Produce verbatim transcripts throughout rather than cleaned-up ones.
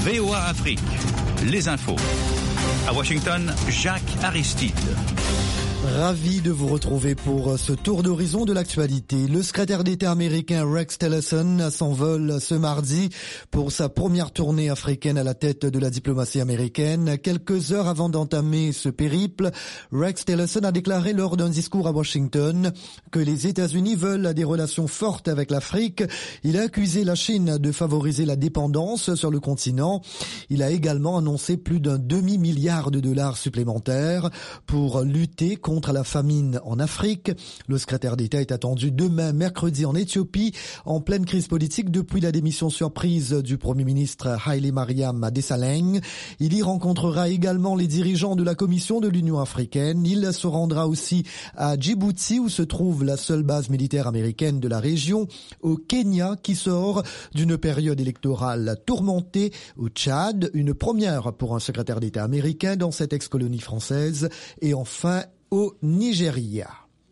V O A Afrique, les infos. À Washington, Jacques Aristide. Ravi de vous retrouver pour ce tour d'horizon de l'actualité. Le secrétaire d'État américain Rex Tillerson s'envole ce mardi pour sa première tournée africaine à la tête de la diplomatie américaine. Quelques heures avant d'entamer ce périple, Rex Tillerson a déclaré lors d'un discours à Washington que les États-Unis veulent des relations fortes avec l'Afrique. Il a accusé la Chine de favoriser la dépendance sur le continent. Il a également annoncé plus d'un demi-milliard de dollars supplémentaires pour lutter contre contre la famine en Afrique. Le secrétaire d'État est attendu demain, mercredi, en Éthiopie, en pleine crise politique depuis la démission surprise du Premier ministre Haile Mariam Desalegn. Il y rencontrera également les dirigeants de la Commission de l'Union africaine. Il se rendra aussi à Djibouti, où se trouve la seule base militaire américaine de la région, au Kenya, qui sort d'une période électorale tourmentée, au Tchad, une première pour un secrétaire d'État américain dans cette ex-colonie française, et enfin au Nigeria.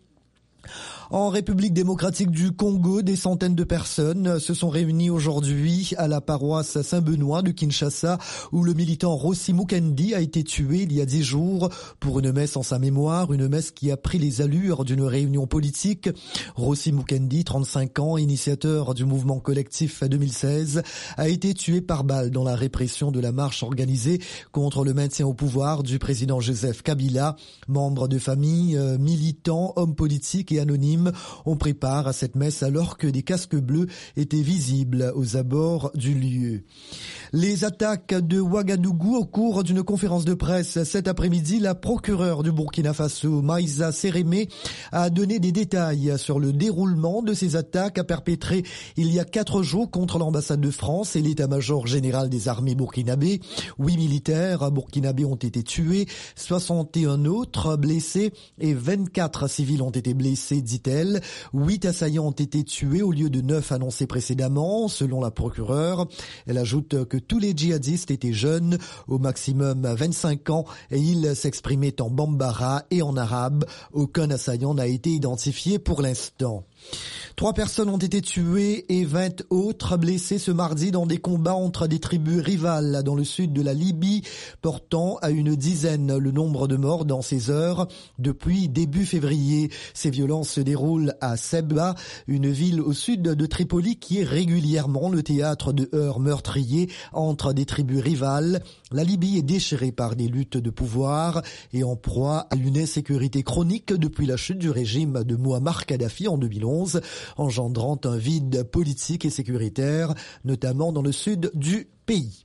En République démocratique du Congo, des centaines de personnes se sont réunies aujourd'hui à la paroisse Saint-Benoît de Kinshasa, où le militant Rossi Mukendi a été tué il y a dix jours pour une messe en sa mémoire, une messe qui a pris les allures d'une réunion politique. Rossi Mukendi, trente-cinq ans, initiateur du mouvement collectif deux mille seize, a été tué par balle dans la répression de la marche organisée contre le maintien au pouvoir du président Joseph Kabila. Membres de famille, euh, militants, hommes politiques et anonymes on prit part à cette messe alors que des casques bleus étaient visibles aux abords du lieu. Les attaques de Ouagadougou au cours d'une conférence de presse cet après-midi, la procureure du Burkina Faso, Maïsa Sérémé, a donné des détails sur le déroulement de ces attaques perpétrées il y a quatre jours contre l'ambassade de France et l'état-major général des armées burkinabé. Huit militaires burkinabés ont été tués, soixante et un autres blessés et vingt-quatre civils ont été blessés, dit-elle. Huit assaillants ont été tués au lieu de neuf annoncés précédemment, selon la procureure. Elle ajoute que tous les djihadistes étaient jeunes, au maximum vingt-cinq ans, et ils s'exprimaient en bambara et en arabe. Aucun assaillant n'a été identifié pour l'instant. Trois personnes ont été tuées et vingt autres blessées ce mardi dans des combats entre des tribus rivales dans le sud de la Libye, portant à une dizaine le nombre de morts dans ces heures depuis début février. Ces violences se déroulent à Sebha, une ville au sud de Tripoli qui est régulièrement le théâtre de heurts meurtriers entre des tribus rivales. La Libye est déchirée par des luttes de pouvoir et en proie à une insécurité chronique depuis la chute du régime de Mouammar Kadhafi en deux mille onze, engendrant un vide politique et sécuritaire, notamment dans le sud du pays.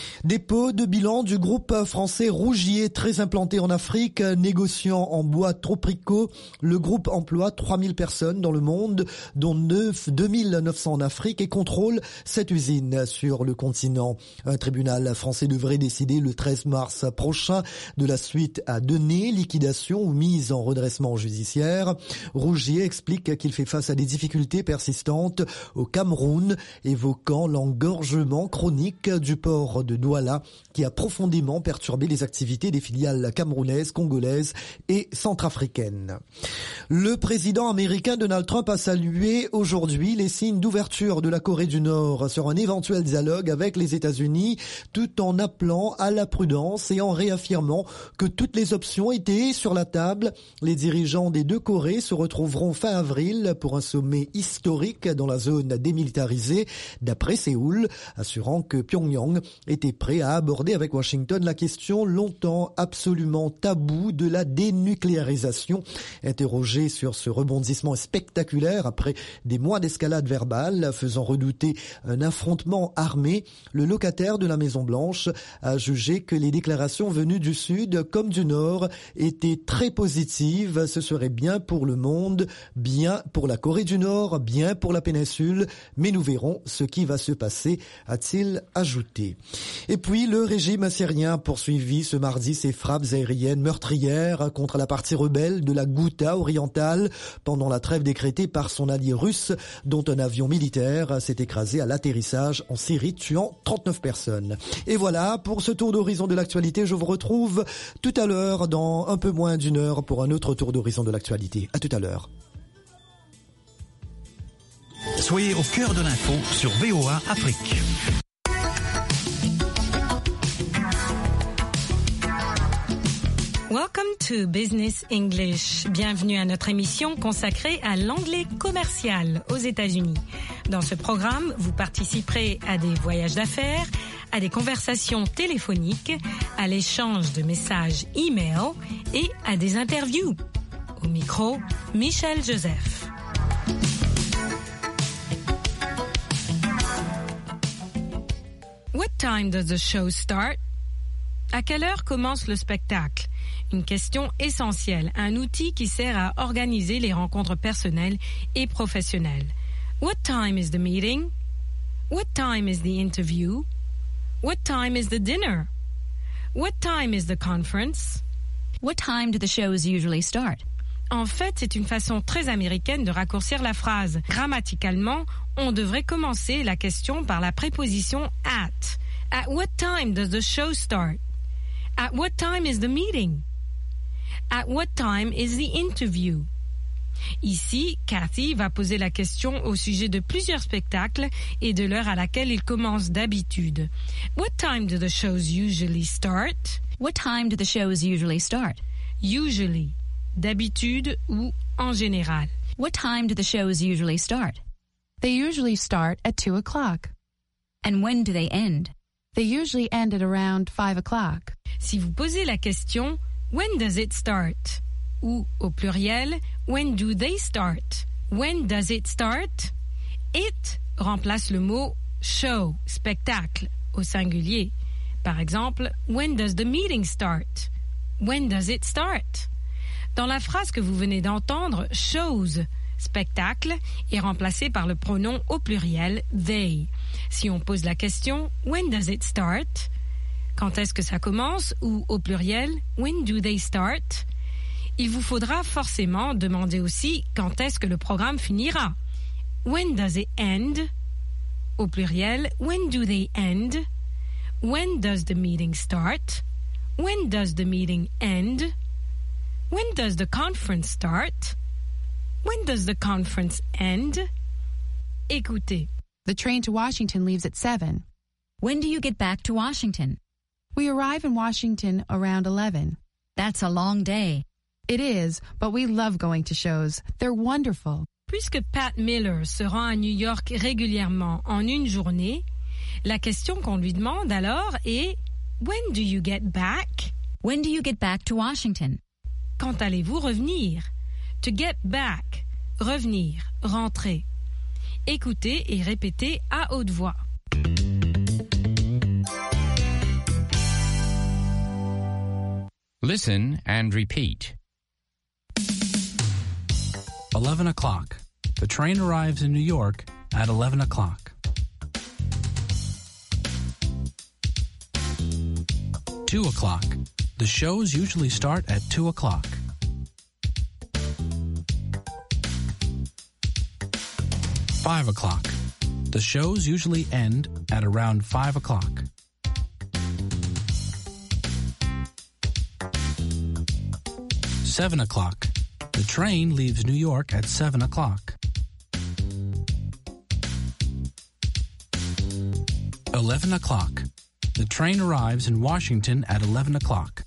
Dépôt de bilan du groupe français Rougier, très implanté en Afrique, négociant en bois tropico. Le groupe emploie trois mille personnes dans le monde, dont deux mille neuf cents en Afrique, et contrôle cette usine sur le continent. Un tribunal français devrait décider le treize mars prochain de la suite à donner, liquidation ou mise en redressement judiciaire. Rougier explique qu'il fait face à des difficultés persistantes au Cameroun, évoquant l'engorgement chronique du port de Douala qui a profondément perturbé les activités des filiales camerounaises, congolaises et centrafricaines. Le président américain Donald Trump a salué aujourd'hui les signes d'ouverture de la Corée du Nord sur un éventuel dialogue avec les États-Unis, tout en appelant à la prudence et en réaffirmant que toutes les options étaient sur la table. Les dirigeants des deux Corées se retrouveront fin avril pour un sommet historique dans la zone démilitarisée, d'après Séoul, assurant que Pyongyang était prêt à aborder avec Washington la question longtemps absolument taboue de la dénucléarisation. Interrogé sur ce rebondissement spectaculaire après des mois d'escalade verbale faisant redouter un affrontement armé, le locataire de la Maison-Blanche a jugé que les déclarations venues du Sud comme du Nord étaient très positives. Ce serait bien pour le monde, bien pour la Corée du Nord, bien pour la péninsule, mais nous verrons ce qui va se passer, a-t-il ajouté. Et puis le régime syrien a poursuivi ce mardi ses frappes aériennes meurtrières contre la partie rebelle de la Ghouta orientale pendant la trêve décrétée par son allié russe, dont un avion militaire s'est écrasé à l'atterrissage en Syrie, tuant trente-neuf personnes. Et voilà, pour ce tour d'horizon de l'actualité, je vous retrouve tout à l'heure dans un peu moins d'une heure pour un autre tour d'horizon de l'actualité. À tout à l'heure. Soyez au cœur de l'info sur V O A Afrique. Welcome to Business English. Bienvenue à notre émission consacrée à l'anglais commercial aux États-Unis. Dans ce programme, vous participerez à des voyages d'affaires, à des conversations téléphoniques, à l'échange de messages e-mail et à des interviews. Au micro, Michel Joseph. What time does the show start? À quelle heure commence le spectacle? Une question essentielle, un outil qui sert à organiser les rencontres personnelles et professionnelles. What time is the meeting? What time is the interview? What time is the dinner? What time is the conference? What time do the shows usually start? En fait, c'est une façon très américaine de raccourcir la phrase. Grammaticalement, on devrait commencer la question par la préposition at. At what time does the show start? At what time is the meeting? At what time is the interview? Ici, Cathy va poser la question au sujet de plusieurs spectacles et de l'heure à laquelle ils commencent d'habitude. What time do the shows usually start? What time do the shows usually start? Usually, d'habitude ou en général. What time do the shows usually start? They usually start at two o'clock. And when do they end? They usually end at around five o'clock. Si vous posez la question, when does it start? Ou, au pluriel, when do they start? When does it start? It remplace le mot show, spectacle, au singulier. Par exemple, when does the meeting start? When does it start? Dans la phrase que vous venez d'entendre, shows, spectacle, est remplacé par le pronom au pluriel they. Si on pose la question, when does it start? Quand est-ce que ça commence? Ou au pluriel, when do they start? Il vous faudra forcément demander aussi quand est-ce que le programme finira. When does it end? Au pluriel, when do they end? When does the meeting start? When does the meeting end? When does the conference start? When does the conference end? Écoutez. The train to Washington leaves at seven. When do you get back to Washington? We arrive in Washington around eleven. That's a long day. It is, but we love going to shows. They're wonderful. Puisque Pat Miller se rend à New York régulièrement en une journée, la question qu'on lui demande alors est « When do you get back? » When do you get back to Washington? Quand allez-vous revenir? To get back, revenir, rentrer. Écoutez et répétez à haute voix. Listen and repeat. eleven o'clock. The train arrives in New York at eleven o'clock. two o'clock. The shows usually start at two o'clock. five o'clock. The shows usually end at around five o'clock. seven o'clock. The train leaves New York at seven o'clock. eleven o'clock. The train arrives in Washington at eleven o'clock.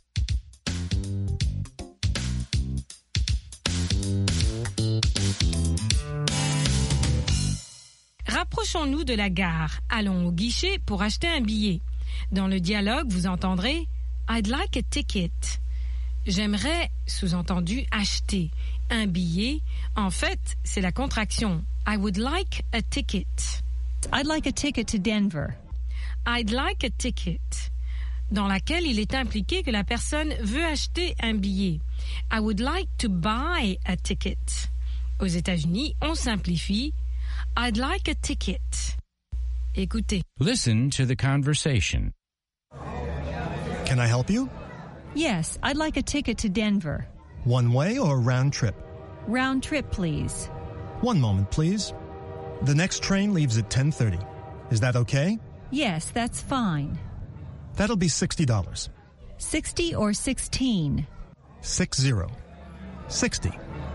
Rapprochons-nous de la gare. Allons au guichet pour acheter un billet. Dans le dialogue, vous entendrez « I'd like a ticket ». J'aimerais, sous-entendu, acheter un billet. En fait, c'est la contraction « I would like a ticket ». I'd like a ticket to Denver. I'd like a ticket, dans laquelle il est impliqué que la personne veut acheter un billet. I would like to buy a ticket. Aux États-Unis, on simplifie I'd like a ticket. Écoutez. Listen to the conversation. Can I help you? Yes, I'd like a ticket to Denver. One way or round trip? Round trip, please. One moment, please. The next train leaves at ten thirty. Is that okay? Yes, that's fine. That'll be sixty dollars. Sixty or sixteen? Six zero. Sixty.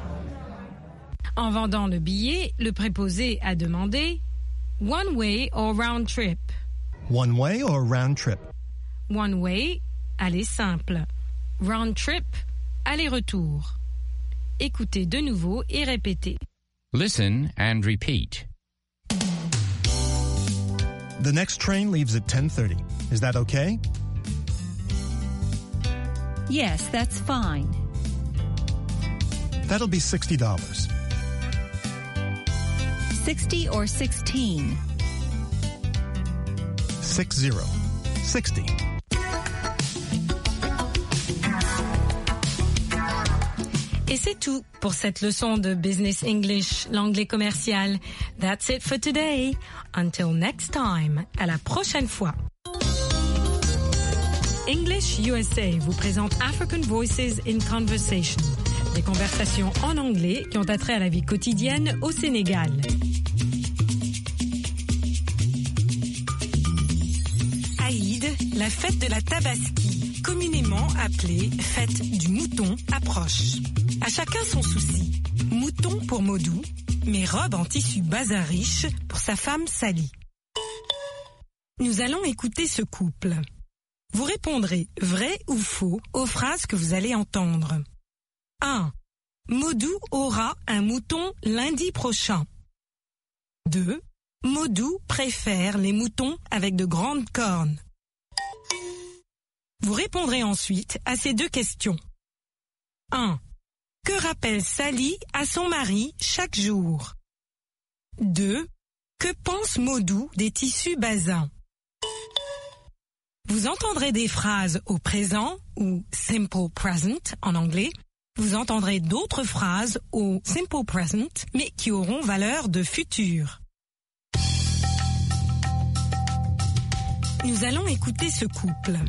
En vendant le billet, le préposé a demandé one way or round trip. One way or round trip? One way, aller simple. Round trip, aller-retour. Écoutez de nouveau et répétez. Listen and repeat. The next train leaves at ten thirty. Is that okay? Yes, that's fine. That'll be sixty dollars. sixty or sixteen? Six zero. Sixty. Et c'est tout pour cette leçon de Business English, l'anglais commercial. That's it for today. Until next time. À la prochaine fois. English U S A vous présente African Voices in Conversation. Des conversations en anglais qui ont attrait à la vie quotidienne au Sénégal. Aïd, la fête de la Tabaski, communément appelée fête du mouton, approche. À chacun son souci. Mouton pour Modou, mais robe en tissu bazin riche pour sa femme Sally. Nous allons écouter ce couple. Vous répondrez vrai ou faux aux phrases que vous allez entendre. un. Modou aura un mouton lundi prochain. deux. Modou préfère les moutons avec de grandes cornes. Vous répondrez ensuite à ces deux questions. un. Que rappelle Sally à son mari chaque jour? deux. Que pense Modou des tissus bazins? Vous entendrez des phrases au présent ou simple present en anglais. Vous entendrez d'autres phrases au simple present mais qui auront valeur de futur. Nous allons écouter ce couple.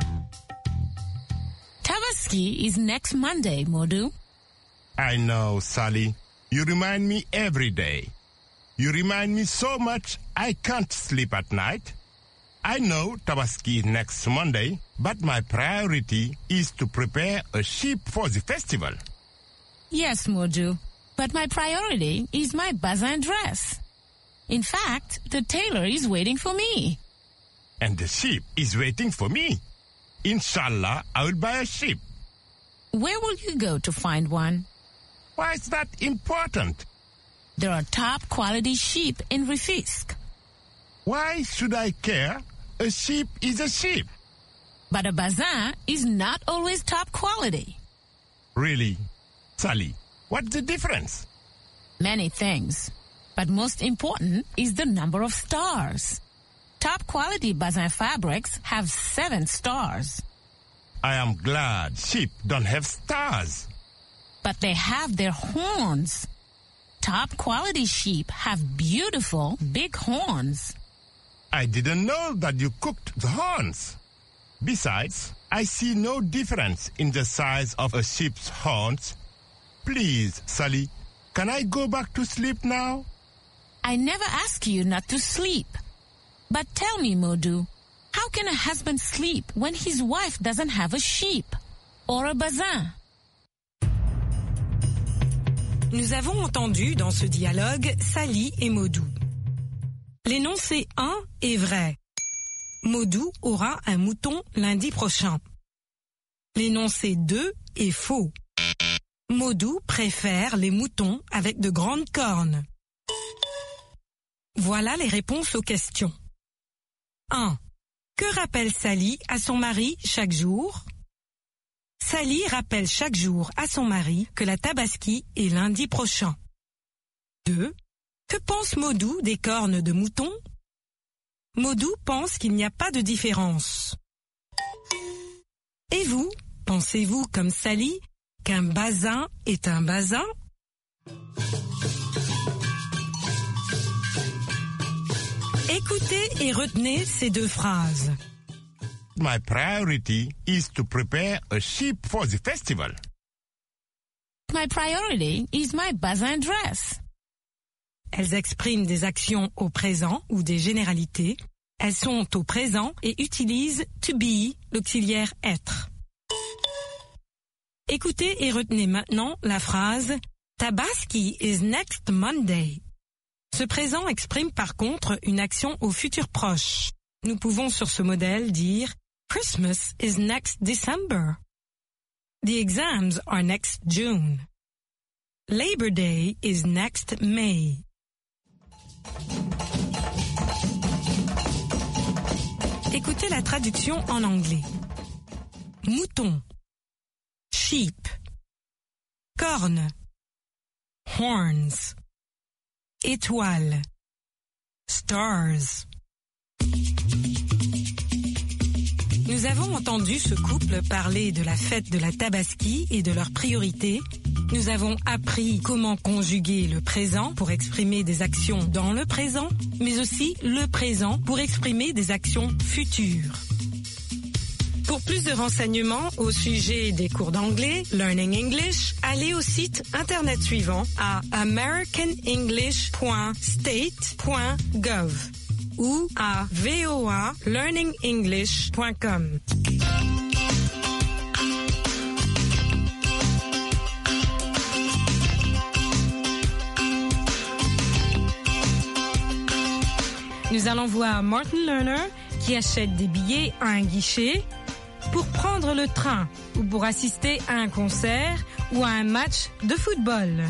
Tabaski is next Monday, Modou. I know, Sally. You remind me every day. You remind me so much I can't sleep at night. I know Tabaski is next Monday, but my priority is to prepare a sheep for the festival. Yes, Modou, but my priority is my bazin dress. In fact, the tailor is waiting for me. And the sheep is waiting for me. Inshallah, I will buy a sheep. Where will you go to find one? Why is that important? There are top quality sheep in Rufisque. Why should I care? A sheep is a sheep. But a bazin is not always top quality. Really? Sally, what's the difference? Many things. But most important is the number of stars. Top quality bazin fabrics have seven stars. I am glad sheep don't have stars. But they have their horns. Top quality sheep have beautiful big horns. I didn't know that you cooked the horns. Besides, I see no difference in the size of a sheep's horns. Please, Sally, can I go back to sleep now? I never ask you not to sleep. But tell me, Modou, how can a husband sleep when his wife doesn't have a sheep or a bazin? Nous avons entendu dans ce dialogue Sally et Modou. L'énoncé un est vrai. Modou aura un mouton lundi prochain. L'énoncé deux est faux. Modou préfère les moutons avec de grandes cornes. Voilà les réponses aux questions. un. Que rappelle Sally à son mari chaque jour? Sally rappelle chaque jour à son mari que la Tabaski est lundi prochain. deux. Que pense Modou des cornes de mouton? Modou pense qu'il n'y a pas de différence. Et vous, pensez-vous comme Sally qu'un bazin est un bazin? Écoutez et retenez ces deux phrases. My priority is to prepare a sheep for the festival. My priority is my bazin dress. Elles expriment des actions au présent ou des généralités. Elles sont au présent et utilisent to be, l'auxiliaire être. Écoutez et retenez maintenant la phrase Tabaski is next Monday. Ce présent exprime par contre une action au futur proche. Nous pouvons sur ce modèle dire Christmas is next December. The exams are next June. Labor Day is next May. Écoutez la traduction en anglais. Mouton. Sheep. Corne. Horns. Étoile. Stars. Nous avons entendu ce couple parler de la fête de la Tabaski et de leurs priorités. Nous avons appris comment conjuguer le présent pour exprimer des actions dans le présent, mais aussi le présent pour exprimer des actions futures. Pour plus de renseignements au sujet des cours d'anglais, Learning English, allez au site internet suivant à american english point state point gov ou à v o a learning english point com. Nous allons voir Martin Lerner qui achète des billets à un guichet pour prendre le train ou pour assister à un concert ou à un match de football.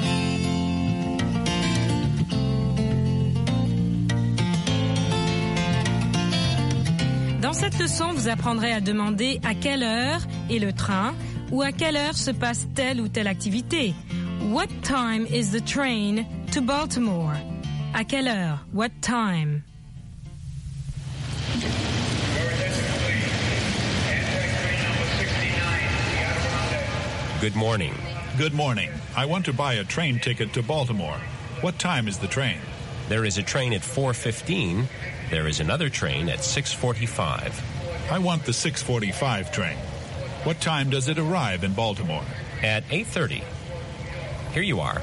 Dans cette leçon, vous apprendrez à demander à quelle heure est le train ou à quelle heure se passe telle ou telle activité. What time is the train to Baltimore? À quelle heure? What time? Good morning. Good morning. I want to buy a train ticket to Baltimore. What time is the train? There is a train at four fifteen. There is another train at six forty-five. I want the six forty-five train. What time does it arrive in Baltimore? At eight thirty. Here you are.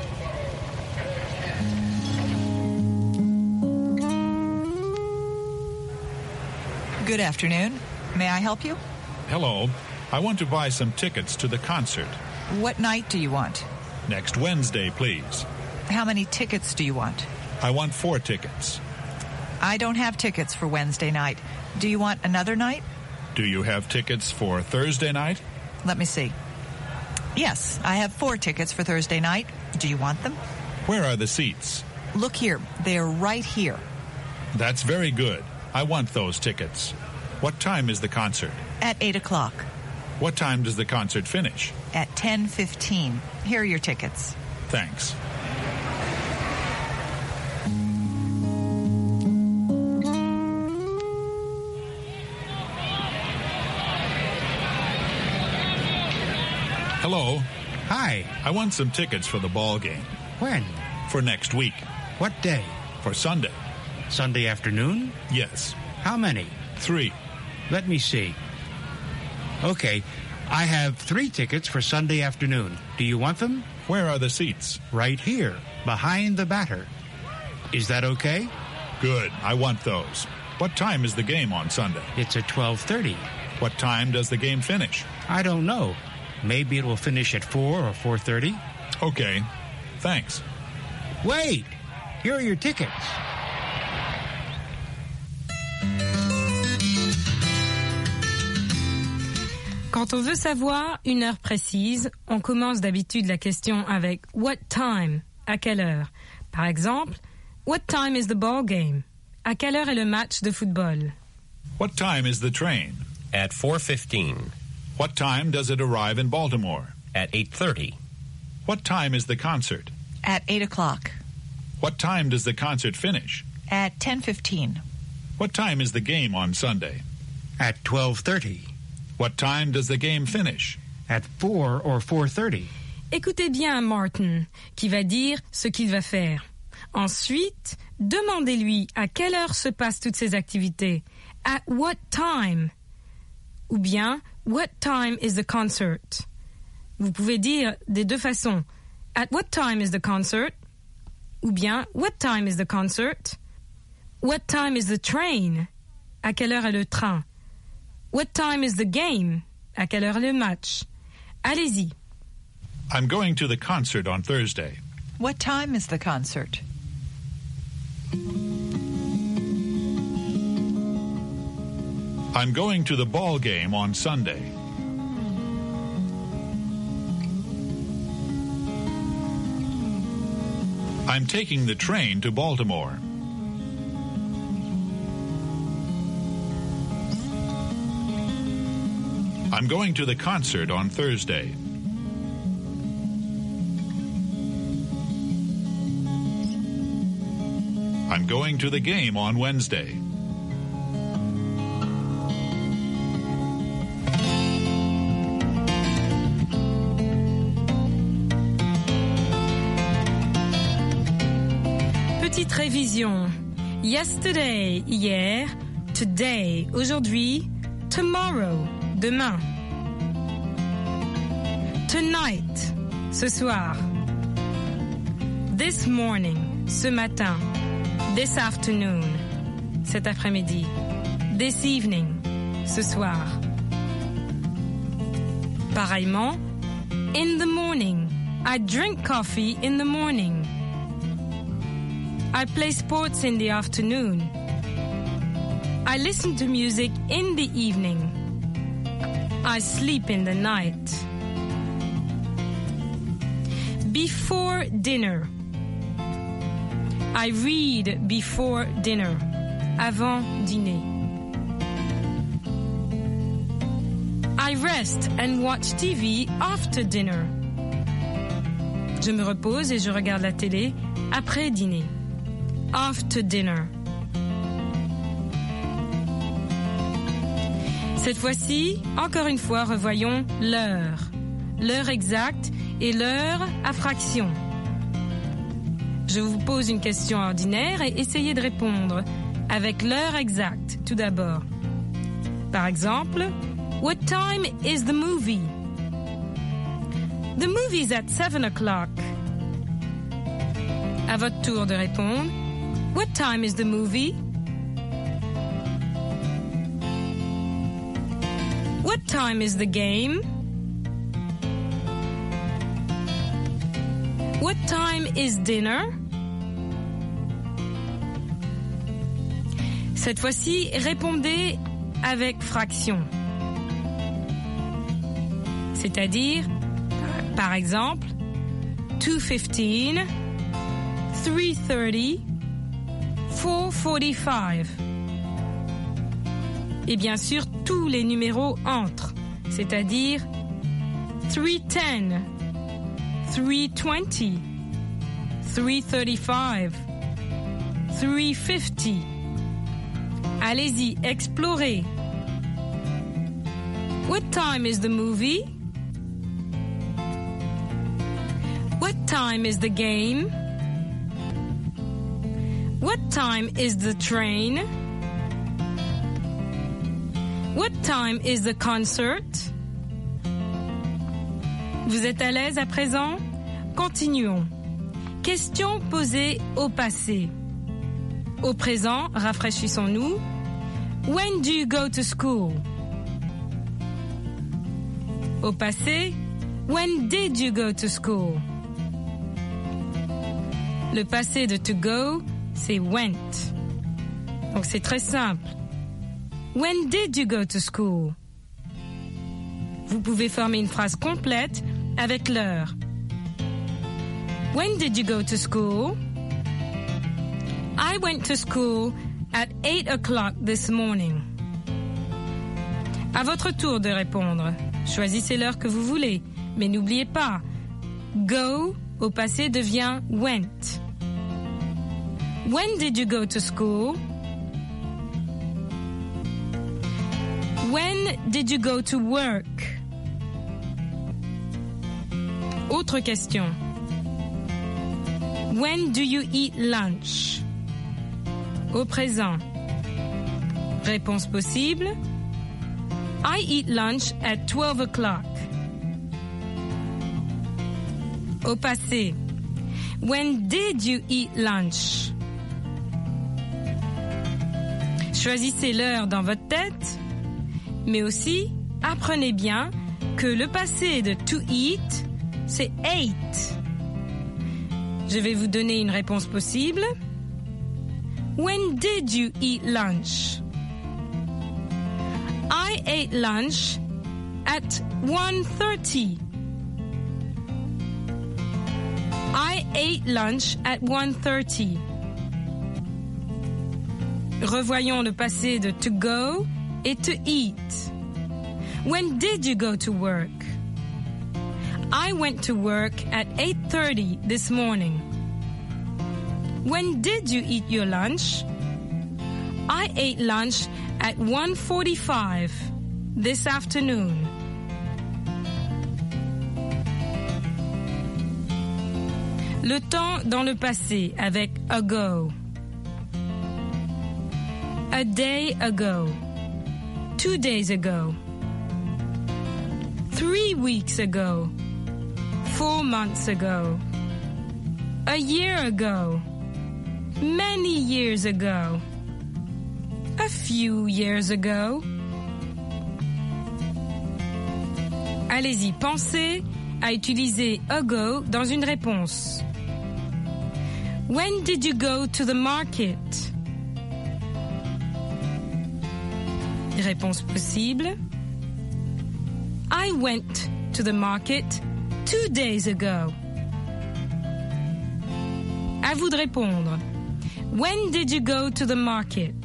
Good afternoon. May I help you? Hello. I want to buy some tickets to the concert. What night do you want? Next Wednesday, please. How many tickets do you want? I want four tickets. I don't have tickets for Wednesday night. Do you want another night? Do you have tickets for Thursday night? Let me see. Yes, I have four tickets for Thursday night. Do you want them? Where are the seats? Look here. They're right here. That's very good. I want those tickets. What time is the concert? At eight o'clock. What time does the concert finish? At ten fifteen. Here are your tickets. Thanks. Hello. Hi. I want some tickets for the ball game. When? For next week. What day? For Sunday. Sunday afternoon? Yes. How many? Three. Let me see. Okay, I have three tickets for Sunday afternoon. Do you want them? Where are the seats? Right here, behind the batter. Is that okay? Good, I want those. What time is the game on Sunday? It's at twelve thirty. What time does the game finish? I don't know. Maybe it will finish at four or four thirty. Okay, thanks. Wait! Here are your tickets. Quand on veut savoir une heure précise, on commence d'habitude la question avec « What time ?» À quelle heure? Par exemple, « What time is the ball game ?» À quelle heure est le match de football? What time is the train? At four fifteen. What time does it arrive in Baltimore? At eight thirty. What time is the concert? At eight o'clock. What time does the concert finish? At ten fifteen. What time is the game on Sunday? At twelve thirty. What time does the game finish? At four or four thirty. Écoutez bien Martin, qui va dire ce qu'il va faire. Ensuite, demandez-lui à quelle heure se passent toutes ces activités. At what time? Ou bien, what time is the concert? Vous pouvez dire des deux façons. At what time is the concert? Ou bien, what time is the concert? What time is the train? À quelle heure est le train? What time is the game? À quelle heure est le match? Allez-y. I'm going to the concert on Thursday. What time is the concert? I'm going to the ball game on Sunday. I'm taking the train to Baltimore. I'm going to the concert on Thursday. I'm going to the game on Wednesday. Petite révision. Yesterday, hier. Today, aujourd'hui. Tomorrow, demain. Tonight, ce soir. This morning, ce matin. This afternoon, cet après-midi. This evening, ce soir. Pareillement, in the morning. I drink coffee in the morning. I play sports in the afternoon. I listen to music in the evening. I sleep in the night. Before dinner. I read before dinner. Avant dîner. I rest and watch T V after dinner. Je me repose et je regarde la télé après dîner. After dinner. Cette fois-ci, encore une fois, revoyons l'heure. L'heure exacte et l'heure à fraction. Je vous pose une question ordinaire et essayez de répondre avec l'heure exacte tout d'abord. Par exemple, what time is the movie? The movie's at seven o'clock. À votre tour de répondre. What time is the movie? What time is the game? What time is dinner? Cette fois-ci, répondez avec fraction. C'est-à-dire, par exemple, two fifteen, three thirty, four forty-five. Et bien sûr, tous les numéros entrent, c'est-à-dire three ten, three twenty, three thirty-five, three fifty. Allez-y, explorez. What time is the movie? What time is the game? What time is the train? What time is the concert? Vous êtes à l'aise à présent? Continuons. Question posée au passé. Au présent, rafraîchissons-nous. When do you go to school? Au passé, when did you go to school? Le passé de to go, c'est went. Donc c'est très simple. When did you go to school? Vous pouvez former une phrase complète avec l'heure. When did you go to school? I went to school at eight o'clock this morning. À votre tour de répondre. Choisissez l'heure que vous voulez, mais n'oubliez pas, go au passé devient went. When did you go to school? When did you go to work? Autre question. When do you eat lunch? Au présent. Réponse possible. I eat lunch at twelve o'clock. Au passé. When did you eat lunch? Choisissez l'heure dans votre tête, mais aussi apprenez bien que le passé de to eat, c'est ate. Je vais vous donner une réponse possible. When did you eat lunch? I ate lunch at one thirty. I ate lunch at one thirty. Revoyons le passé de to go et to eat. When did you go to work? I went to work at eight thirty this morning. When did you eat your lunch? I ate lunch at one forty-five this afternoon. Le temps dans le passé avec ago. A day ago. Two days ago. Three weeks ago. Four months ago. A year ago. Many years ago. A few years ago. Allez-y, pensez à utiliser ago dans une réponse. When did you go to the market? Réponse possible. I went to the market two days ago. À vous de répondre. When did you go to the market?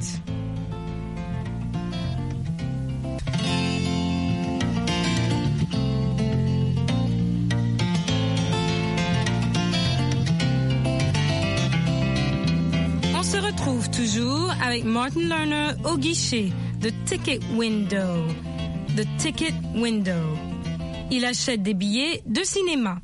On se retrouve toujours avec Martin Lerner au guichet de Ticket Window. The Ticket Window. Il achète des billets de cinéma.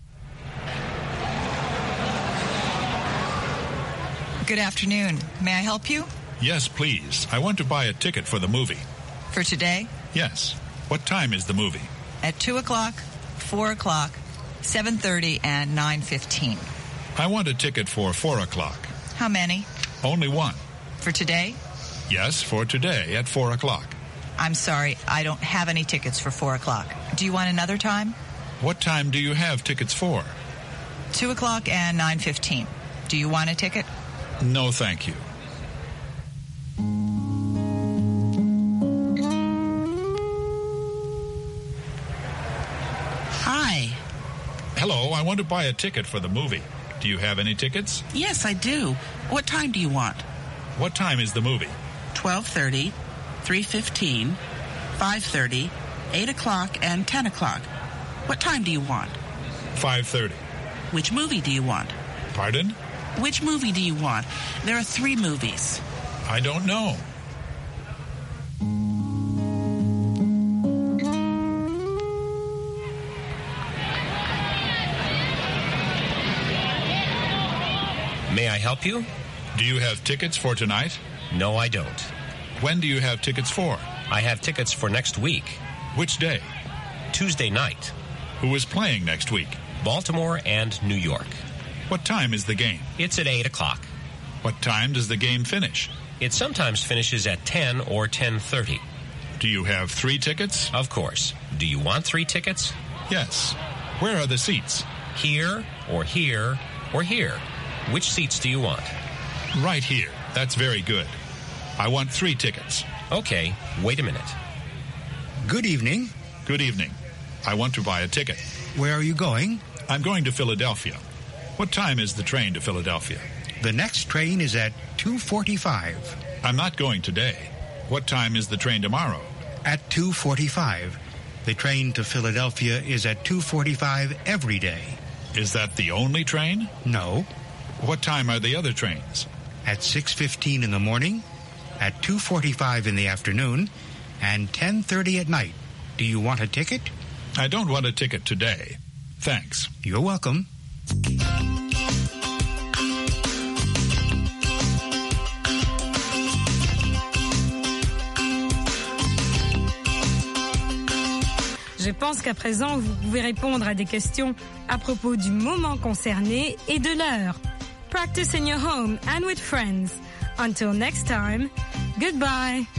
Good afternoon. May I help you? Yes, please. I want to buy a ticket for the movie. For today? Yes. What time is the movie? At two o'clock, four o'clock, seven thirty, and nine fifteen. I want a ticket for four o'clock. How many? Only one. For today? Yes, for today at four o'clock. I'm sorry, I don't have any tickets for four o'clock. Do you want another time? What time do you have tickets for? Two o'clock and nine fifteen. Do you want a ticket? No, thank you. Hi. Hello, I want to buy a ticket for the movie. Do you have any tickets? Yes, I do. What time do you want? What time is the movie? twelve thirty, three fifteen, five thirty, eight o'clock, and ten o'clock. What time do you want? five thirty. Which movie do you want? Pardon? Which movie do you want? There are three movies. I don't know. May I help you? Do you have tickets for tonight? No, I don't. When do you have tickets for? I have tickets for next week. Which day? Tuesday night. Who is playing next week? Baltimore and New York. What time is the game? It's at eight o'clock. What time does the game finish? It sometimes finishes at ten or ten thirty. Do you have three tickets? Of course. Do you want three tickets? Yes. Where are the seats? Here, or here, or here. Which seats do you want? Right here. That's very good. I want three tickets. Okay, wait a minute. Good evening. Good evening. I want to buy a ticket. Where are you going? I'm going to Philadelphia. What time is the train to Philadelphia? The next train is at two forty-five. I'm not going today. What time is the train tomorrow? At two forty-five. The train to Philadelphia is at two forty-five every day. Is that the only train? No. What time are the other trains? At six fifteen in the morning, at two forty-five in the afternoon, and ten thirty at night. Do you want a ticket? I don't want a ticket today. Thanks. You're welcome. Je pense qu'à présent, vous pouvez répondre à des questions à propos du moment concerné et de l'heure. Practice in your home and with friends. Until next time, goodbye.